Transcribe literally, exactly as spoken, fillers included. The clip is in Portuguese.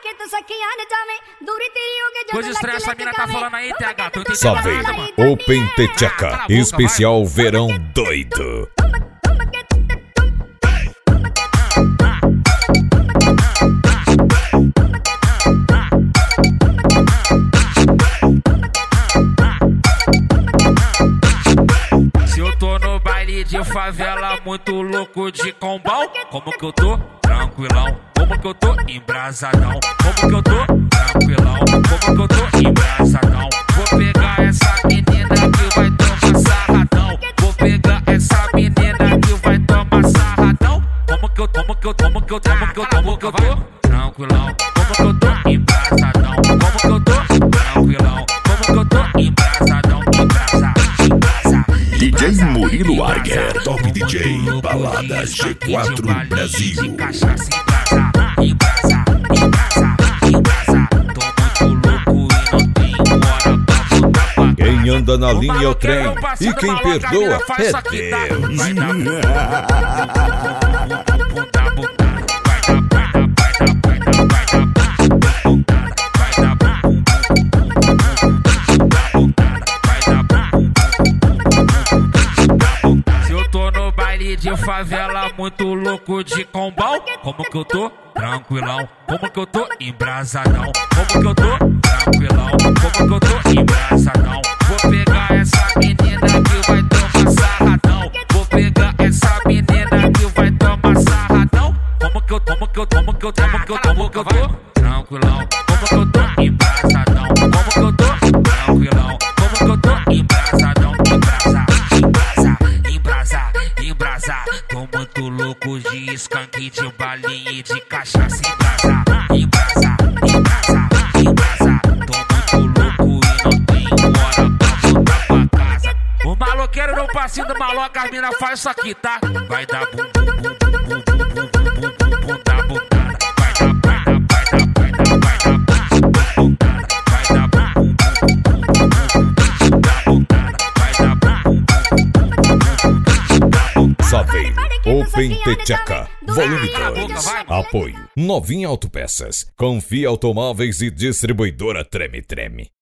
Coisa estranha, essa mina tá falando aí, T H. Só vem Open Techeca, especial verão doido. Se eu tô no baile de favela, muito louco de combão, como que eu tô? Tranquilão. Como que eu tô? Embrasadão. Como que eu tô? Tranquilão. Como que eu tô? Embrasadão. Vou pegar essa menina que vai tomar sarradão. Vou pegar essa menina que vai tomar sarradão. Como que eu, como que eu, como que eu, como que eu, como que eu tô? Tranquilão. Como que eu tô? Embrasadão. Como que eu tô? Tranquilão. Como que eu tô? Embrasadão. Embrasa, embrasa. D J Murilo Arger, Top D J, Baladas G quatro Brasil. Embrasa, embrasa, embrasa. Tô muito louco e não tenho hora pra voltar pra casa. Quem anda na linha é o trem, e quem perdoa é Deus. Vai dar bunda, bunda, bunda. Vai dar, vai dar, vai dar, vai dar, vai dar, vai dar, se eu tô no baile de favela, muito louco de combão, como que eu tô? Tranquilão. Como que eu tô? Embrasadão. Como que eu tô? Tranquilão. Como que eu tô? Embrasadão. Vou pegar essa menina que vai tomar sarradão. Vou pegar essa menina que vai tomar sarradão. Como que eu, como que eu, como que eu, como que eu, como que eu tô? Tranquilão. Como que eu tô? Embrasadão. Como que eu tô? Tranquilão. Como que eu tô? Embrasadão. Embrasa, embrasa, embrasa, embrasa. Tô muito louco de skunk, de balinha e de cachaça. Embrasa, embrasa, embrasa, embrasa. Tô muito louco e não tenho hora pra voltar pra casa. O maloqueiro no passinho do maloca, as mina faz isso aqui, tá? Vai dar bum, bum, bum, bum, bum, bum, bum, bum, bum, da bundada. Vai dar, vai dar, vai dar, vai dar, vai dar, bundada. Vai dar bum, bum, bum, bum, bum, bum, da bundada. Vai dar bum, bum, bum, bum, bum, da bundada. Só vem Open Techeca, volume dois. Apoio Novinha Autopeças, Confia Automóveis e Distribuidora Treme Treme.